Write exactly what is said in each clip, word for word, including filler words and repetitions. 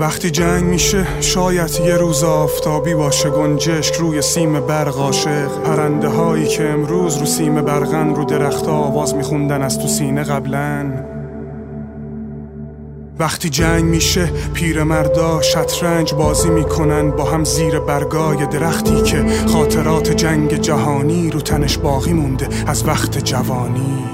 وقتی جنگ میشه شاید یه روز آفتابی باشه، گنجشک روی سیم برق عاشق، پرنده هایی که امروز رو سیم برقن رو درخت آواز میخوندن از تو سینه قبلن. وقتی جنگ میشه پیرمردا شطرنج بازی میکنن با هم زیر برگای درختی که خاطرات جنگ جهانی رو تنش باقی مونده از وقت جوانی.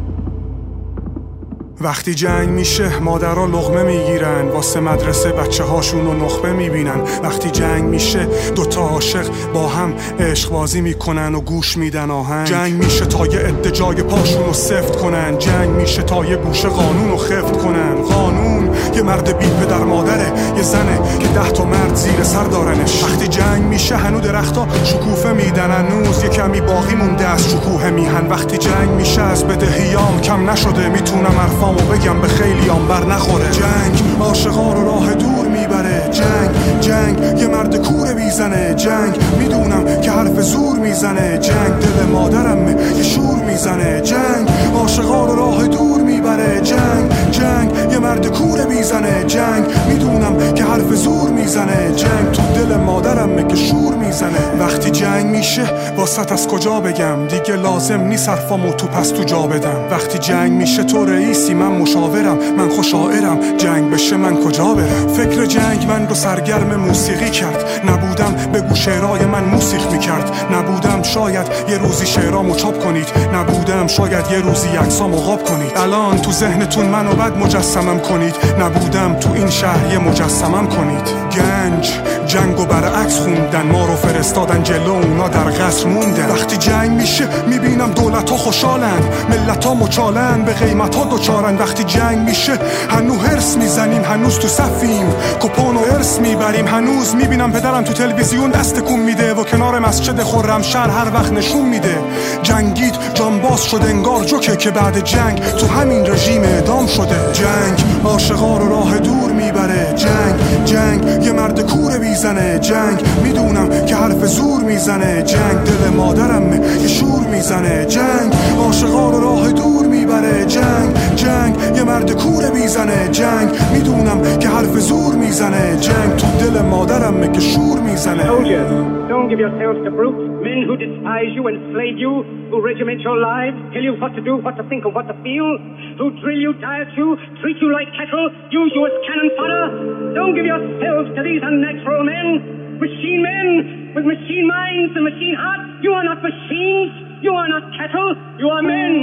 وقتی جنگ میشه مادرها لقمه میگیرن واسه مدرسه بچه هاشون رو نخبه میبینن. وقتی جنگ میشه دوتا عاشق با هم عشق بازی میکنن و گوش میدن آهنگ. جنگ میشه تا یه عده جای پاشون رو سفت کنن، جنگ میشه تا یه گوشه قانون رو خفت کنن. قانون یه مرد بی پدر مادره، یه زنه که ده تا مرد زیر سر دارنش. وقتی جنگ میشه هنو درختا شکوفه میدن، هنوز یه کمی باقی مونده از شکوه میهن. وقتی جنگ میشه از بدهیام کم نشده، میتونم حرفامو بگم به خیلیام بر نخوره. جنگ عاشقا رو راه دور میبره، جنگ جنگ یه مرد کوره میزنه، جنگ میدونم که حرف زور میزنه، جنگ دل مادرمه یه شور میزنه. جنگ عاشقا رو راه دور میبره، جنگ جنگ یه مرد کوره میزنه، جنگ میدونم که حرف زور میزنه، جنگ تو دل مادرمه که شور میزنه. وقتی جنگ میشه واسط از کجا بگم، دیگه لازم نیست حرفامو تو پس تو جا بدم. وقتی جنگ میشه تو رئیسی من مشاورم، من خوشاعرم، جنگ بشه من کجا برم. فکر جنگ من رو سرگرم موسیقی کرد، نبودم بگو شعرهای من موسیقی میکرد، نبودم شاید یه روزی شعرامو چاپ کنید، نبودم شاید یه روزی عکسامو قاب کنید. الان تو ذهنتون منو بد مجسمم کنید، نبودم تو این شهر یه مجسمم کنید. گنج جنگو برعکس خوندن، ما رو فرستادن جلو اونا در قصر موندن. وقتی جنگ میشه میبینم دولت ها خوشحالن، ملت ها مچالن، به قیمت ها دوچارن. وقتی جنگ میشه هنو هرس میزنیم، هنوز تو صفیم کپون و ارس میبریم. هنوز میبینم پدرم تو تلویزیون دست کن میده و کنار مسجد خرمشهر هر وقت نشون میده. جنگید جانباز شده انگار جوکه که بعد جنگ تو همین رژیم اعدام شده. جنگ عاشقا رو راه دور میبره، جنگ جنگ یه مرد کوره میزنه، جنگ میدونم که حرف زور میزنه، جنگ دل مادرمه یه شور میزنه. جنگ عاشقا رو راه دور میبره، جنگ جنگ یه مرد کوره میزنه، جنگ میدونم که حرف زور میزنه، جنگ تو دل مادرمه که شور میزنه. Soldiers, don't give yourselves to brutes, men who despise you, enslave you, who regiment your lives, tell you what to do, what to think, and what to feel, who drill you, diet you, treat you like cattle, use you as cannon fodder. Don't give yourselves to these unnatural men, machine men with machine minds and machine hearts. You are not machines. You are not cattle, you are men.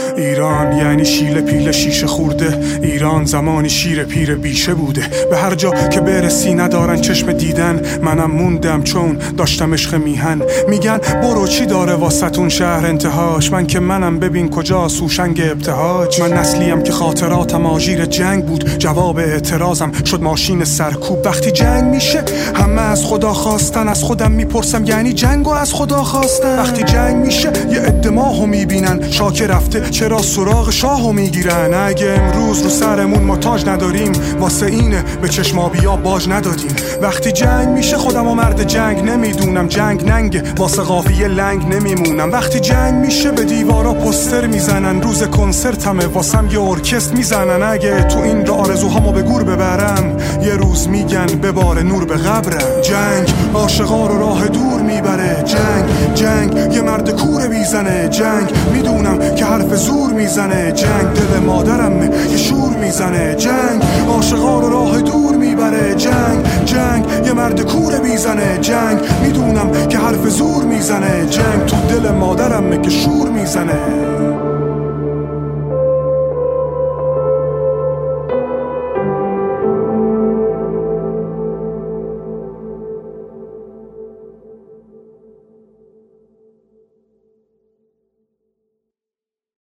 ایران یعنی شیل پیل شیشه خورده، ایران زمانی شیر پیر بیشه بوده. به هر جا که برسی ندارن چشم دیدن، منم موندم چون داشتم عشق میهن. میگن برو چی داره واسطون شهر انتهاش، من که منم ببین کجا سوشنگ ابتهاج. من نسلیم که خاطراتم آژیر جنگ بود، جواب اعتراضم شد ماشین سرکوب. وقتی جنگ میشه همه از خدا خواستن، از خودم میپرسم یعنی جنگو از خدا خواستن. وقتی جنگ میشه یه عده ماهو میبینن، شاک رفته چرا سراغ شاهو میگیرن. اگه امروز رو سرمون ما تاج نداریم، واسه اینه به چشمابیا باج ندادیم. وقتی جنگ میشه خودم و مرد جنگ نمیدونم، جنگ ننگه واسه قافیه لنگ نمیمونم. وقتی جنگ میشه به دیوارا پوستر میزنن، روز کنسرتمه واسم یه ارکستر میزنن. اگه تو این را آرزوهامو به گور ببرم، یه روز میگن ببار نور به قبرم. جنگ عاشقا رو راه دور میبره، جنگ جنگ یه مرد کوره میزنه، جنگ میدونم که حرف زور میزنه، جنگ دل مادرمه یه شور میزنه. جنگ عاشقا رو راه دور میبره، جنگ جنگ یه مرد کوره میزنه، جنگ میدونم که حرف زور میزنه، جنگ تو دل مادرمه که شور میزنه.